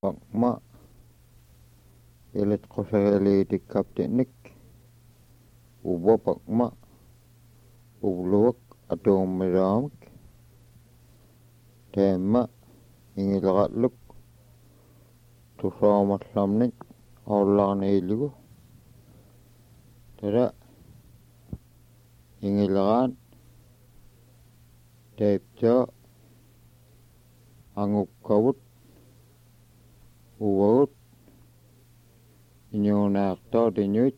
Pakma ilit qusayali tikkaptinik ubo pakma ubluwak atummiramik teemma ingilaqatluk tusoomallamnik aullaarniiligu tara ingilaqaan teiptaa angukkavut uvagut inyuunaaqtaa tinyuit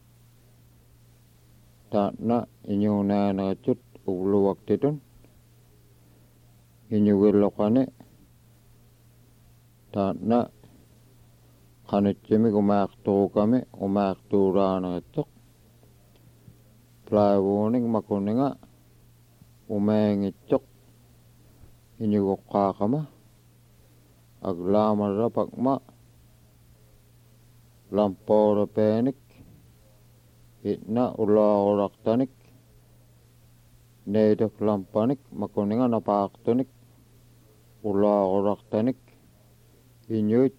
taatna inyuunaanaqatut ubluwaktitun inyugilloqani taatna qanutsimik umaaqtuqukami umaaqtuuraanaqattoq plaavuunik makuninga umaangittoq inyugoqqaaqama aglaamarra pakma lampoorapeenik itna ulaaquraqtanik neidok lampanik makuninga napaaqtunik ulaaquraqtanik inyuit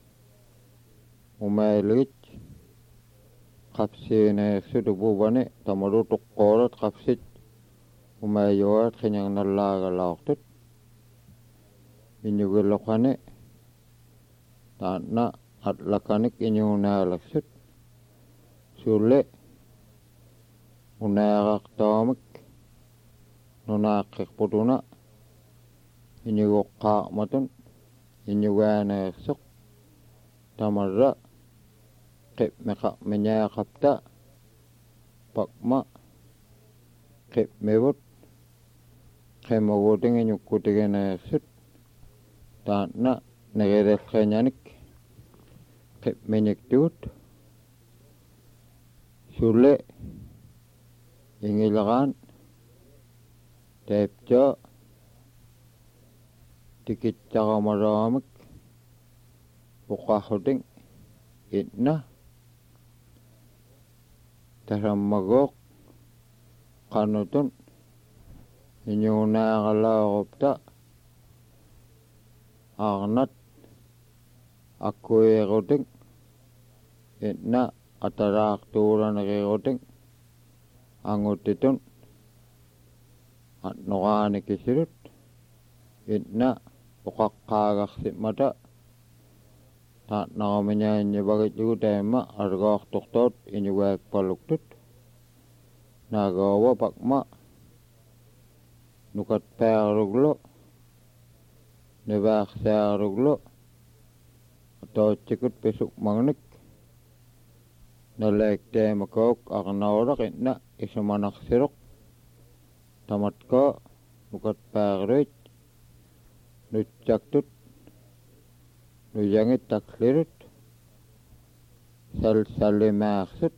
umailigit qapsiineersut upuvani tamaru tuqqoorat qapsit umaayuat qinyangnallaagalaqtut inyugilloqani taatna atlakanik inyuunaalaksut sulle unaaqaqtaamik nunaaqqiqputuna inyugoqqaaqmatun inyugaaneersoq tamarra qipmiqaqmiñaaqapta pakma qipmivut qimugutin iñukkutigineersut taatna neqirelqeñanik qipmiñiktugut sulle ingilaqaan teiptaa tikitsaramaraamik uqahuting itna tasammagoq qanutun inyuunaaqalaaqupta aarnat akkuiquting itna ataraaqtuuraniqiquting angutitun atnoqaanikisirut itna uqaqqaaqarsimata taatnaqamiñaanñivagitlugu taimma argaaqtuqtaut iñugaakpaluktut naagaawa pakma nukatpaaruglu nivaaqsaaruglu atootsikut pisukmagnik nalaikteemakauk aqnauraq itna isumanaqsiruq tamatkaa nukatpaaruit nutsaktut nuyangit taklirut sallimaarsut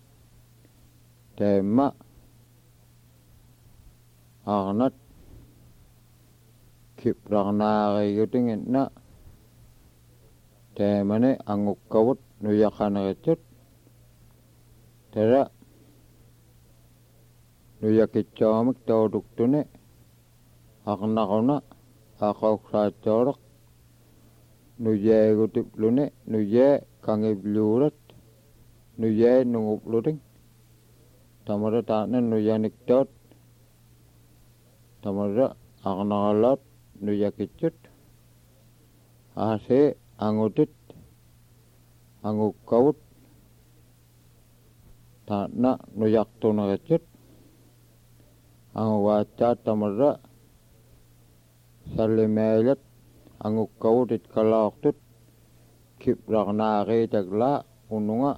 teemma arnat kipraqnaaqiguting itna teemani angukkavut nuyaqaneritut tara nuyakitsaamik tautuktuni aqnaquna aqauqsaatsooraq nuyaagutipluni nuyaa kangibluurat nuyaa nungupluting tamara taatna nuyaniktaat tamara aqnaqalaat nuyakitsut aasee angutit angukkavut taatna nuyaqtunaqitsut angugaatsaat tamara sallimailat angukkavut kalaaqtut kipraqnaaqiitaglaa ununga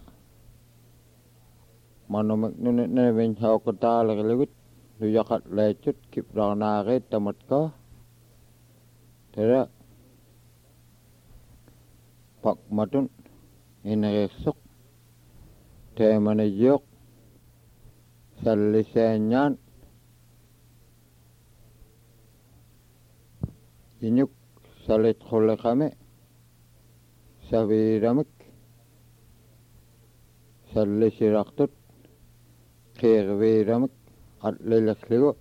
manumiknunitnavin hauqataalaqiligit nuyaqatlaitsut kipraqnaaqiit tamatkaa tara pakmatun ineqirsoq teemaniyooq sallisaaññaan iñuk salitqulliqami saviiramik sallisiraqtut qiiqviiramik atliliqligu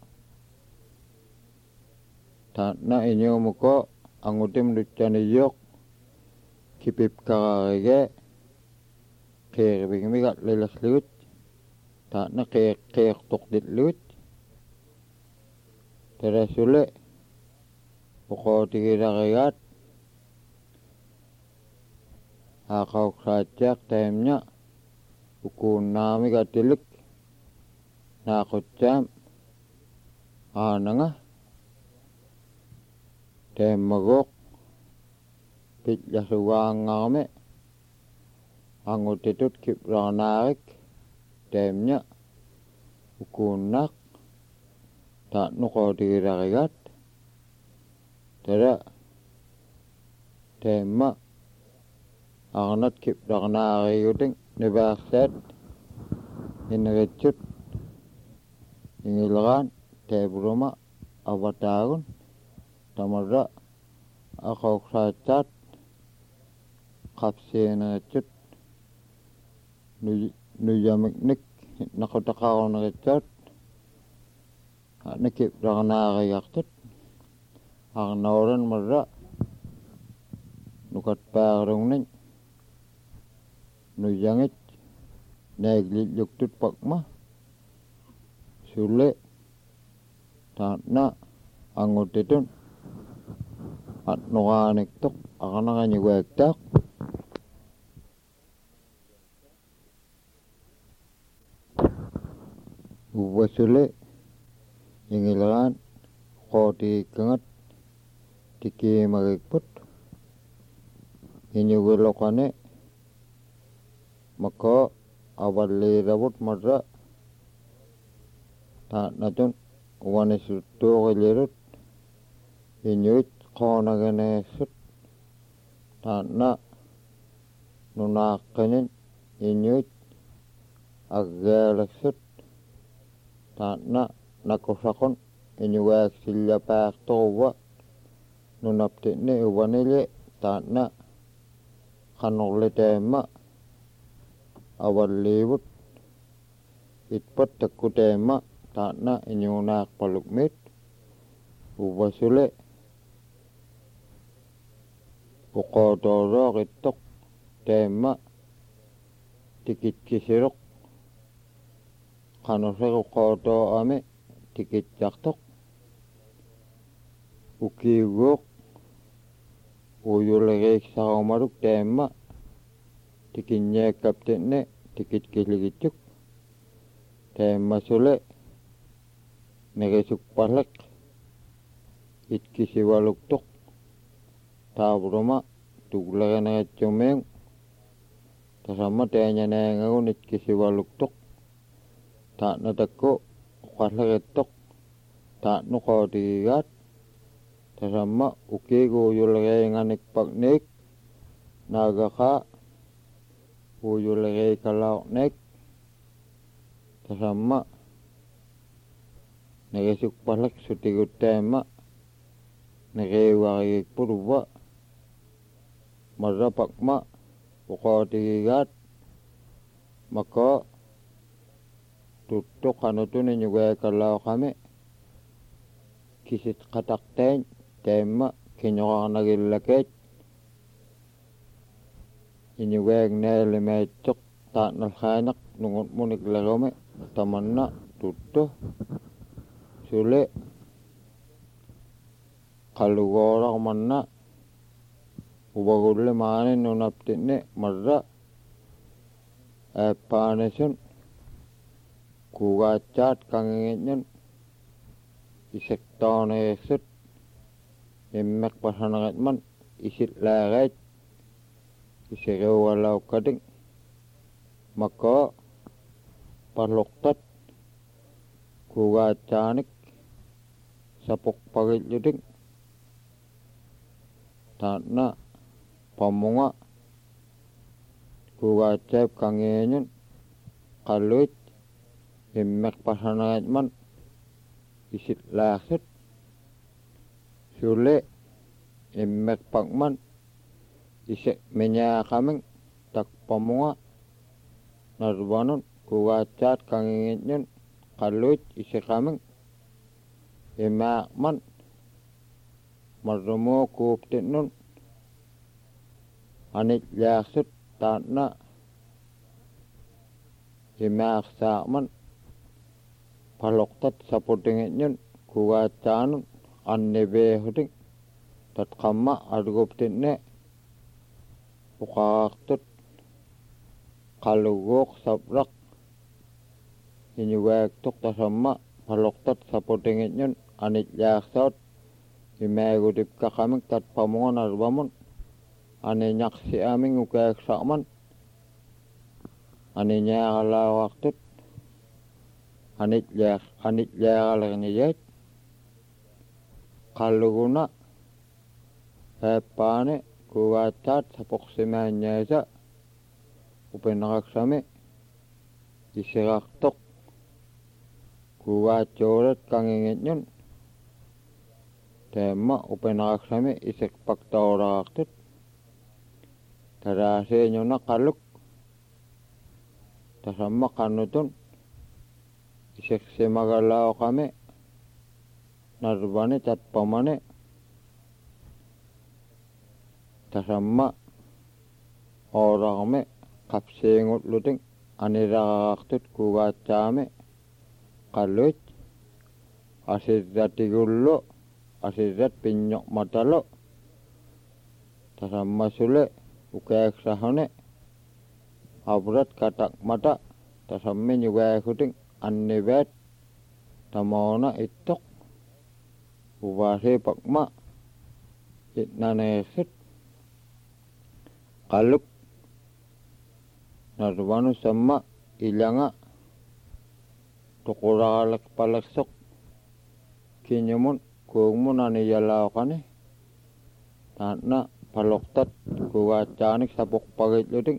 taatna iñuumuko angutim luttaniyoq kipip kararige qeervigmiga lillerlugut taana qeertoqdillugut terasule uqootigilarigaat aaqauqsaatiaq taimña ukuunnaamiga tilik naaqutsaam aananga taimmagoq pitllasugaangaarme angutitut kiprarnaarik taimña ukuunnaaq taannuqootigilarigaat tara taimma arnat kiprarnaariguting nivaarsaat inneritsut ingilraan taipuruma avataagun tamarra aqauqsaataat qapsiineritsut nuyamiknik naqutaqaruneritsaat kiprarnaarigartut arnauran marra nukatpaarungnin nuyangit naiglilluktut pakma sulle taatna angutitun atnuqaaniktoq aqanaqañugaaktaaq uvvasule ingilraan qootiikkangat tikiimagikput iñugiloqane makoo avalliiravut marra taatnatun uganisuttuuqillirut iñuit qoonaganeessut taatna nunaaqqinin iñuit aggeeleksut taatna nakusaqun iñugaaksillapaaqtoquvva nunapti'ni uvanili taatna qanorlitaimma avalliivut itpat takkutaimma taatna iñuunaaqpalukmit uvvasule uqootoorooqittoq taimma tikitkisiruq qanuseruqootoo'ami tikittartoq ukiuguuq uyuleriiksarumaluk taimma tikinniakkapti'ni tikitkisiligittuk taimmasule nerisukpalleq itkisivaluktoq taavuruma tuglerineritsumiung tasamma taañanaangagun itkisivaluktoq taatna takku uqallerittoq taatnuqootigigaat tasamma ukiigu uyuleriinganikpakniik naagaqaa uyuleriikalaorniik tasamma nerisukpalleq sutiguttaimma neriuarigikput marra pakma uqootigigaat makoo tuttu qanutun iñugaakalaoqami kisit qataqtain taimma kiñoqarnagillakeet iñugaak naalimaitsoq taatnalhaanaq nungutmuniklarumi tamanna tuttu sule qalugooraqmanna uvagulle maanin nunapti'ni marra aappaanisun kuugaatsaat kangiŋitñun isektooneriksut immeqpasaneritman isitlaarait iseriugalaukkatiŋ makoo palluqtat kuugaatsaanik sapuqpagillutiŋ taatna pammunga kuugaatsaip kangiiñun qalluit immeqpasaneritman isitlaaksut sulle immeqpakman miñaaqamiŋ takpammunga narvanun kuugaatsaat kangiiñun qalluit isiqamiŋ imaaqman marrumuu kuupti'nun anit laaksut taanna imaaqsaaqman paloqtat saputingiñun kugaatsaanun annibeehutin tatqamma arguptinne uqaaqtut qaluguuq sabraq iñugaaktuq tasamma paloqtat saputingiñun anit laaksaut imaagutipkaqamik tatpamungan arvamun aniñaqsiaming ukaaqsaqman aniñaaqalaawaqtut anitlaaqalerniyaat qalluguna haappaane kugaatsaat sapoqsimaanñaasa upenaqaksami isiraqtoq kugaatsuulat kangingiññun taamma upenaqaksami isikpaktauraqtut taraasiiñuna qalluk tasamma qannutun isiqsimagalaoqami narvani tatpamani tasamma ooraqmi qapsiingutlutin aniraqaqtut kugaatsaami qalluit asirratigullu asirrat pinñoqmatalo tasamma sule ukaaksahuni abrat katakmata tasammi ñugaakhutin annibaat tamoona ittoq uvaasipakma itnaneersut qalluk narvanu samma ilanga tuquraqalaqpalaqsoq kiñumun kuugmun aniyalaoqani taanna paloqtat kugaatsanik sapuqpagitlutin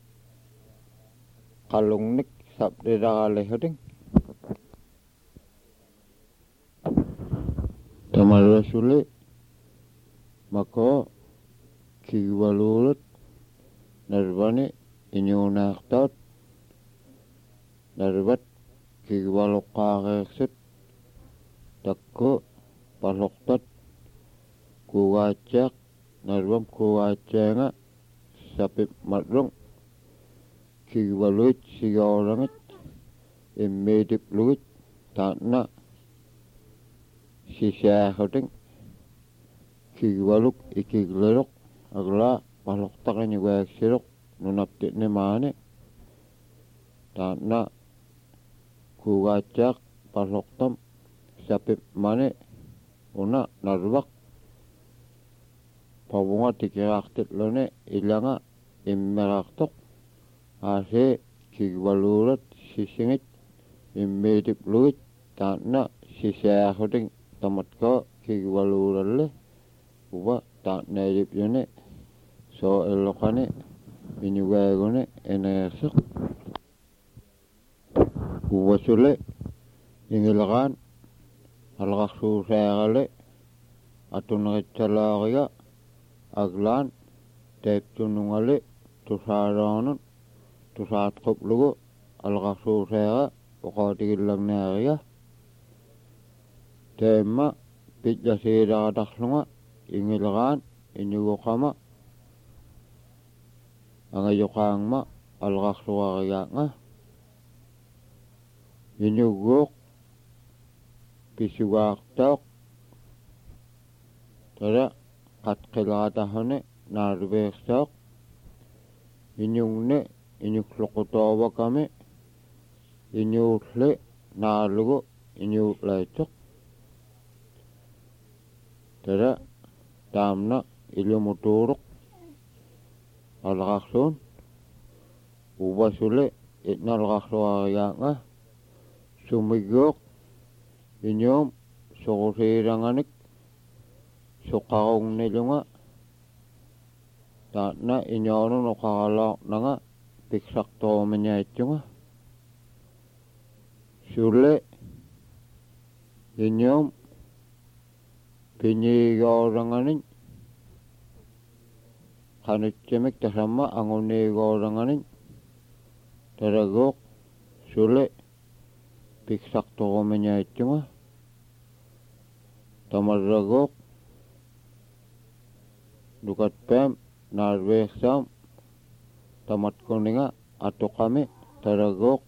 qallungnik sapriraqalihutin tamarasuli mako kigivaluulut narvani iñuunaaqtaut narvat kigivaluqqaaqiiqsut takku paloqtat kugaatsaaq narvam kugaatsaanga sapip matrung kigivaluit sigaorangit immiitiplugit taanna sisaahutin kigivaluk ikigleruq aglaa paloqtaqañugaakseruq nunapti'ni maani taanna kugaatsaaq paloqtam sapip mani una narvaq pavunga tikiraaqtitluni ilanga immeraqtoq aasee kigivaluurat sisingit immiitiplugit taanna sisaahutin tamatkoo kigivaluuralle uva taannailipyuni soo illuqani iñugaaguni enerseq uvasule ingilaqaan alqarsuusaaqale atuneqitsalaariga aglaan taiptunungali tusaaraanun tusaatquplugu alqarsuusaaqa uqaatigillagnaariga taimma pitjasiiraqataqlunga ingilaqaan iñuguqama angayuqaangma alqarsuarigaanga iñuguuq pisugaaqtaoq tara qatqilaatahuni naarubeersaoq iñungne iñukluqutoovakami iñuulli naalugu iñuutlaitsoq tara taamna ilumutuuruq alqarsuun uvasuli itnalqarsuarigaanga sumiguuq iñuum suqusiiranganik suqqarungnilunga taanna iñoonun uqaralaornanga piksaqtoomiñaitsunga sulle iñuum piñiigooranganin qanutsimik tasamma anguniigooranganin taraguuq sulle piksaqtorumiñaitsunga tamarraguuq nukatpaam narveksam tamat kuninga atukami taragok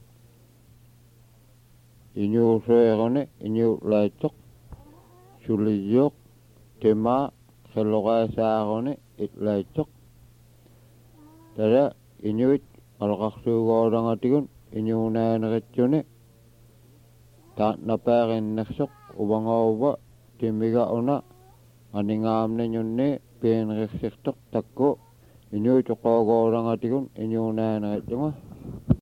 inyu soerone inyu laitok suliyok tema khelogasaarone itlaitok tara inyuit alqarsuugoorangatigun inyuunaaneritsune ta napaarinnersok uvangauva timiga una aningaamne nyunne peenrirsirtoq takku inyuit uqoogorangatigun inyuunaaneritsunga